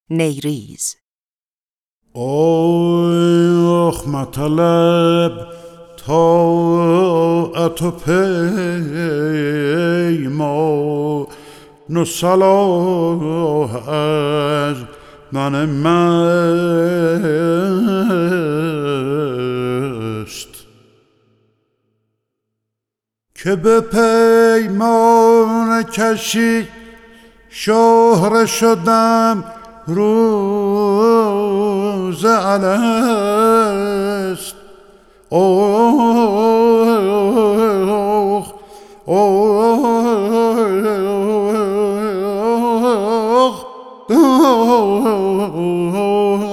نیریز. آخ مطلب طاعت و پیمان و صلاح از من مست که به پیمان کشی شهره شدم روز الست. اوه اوه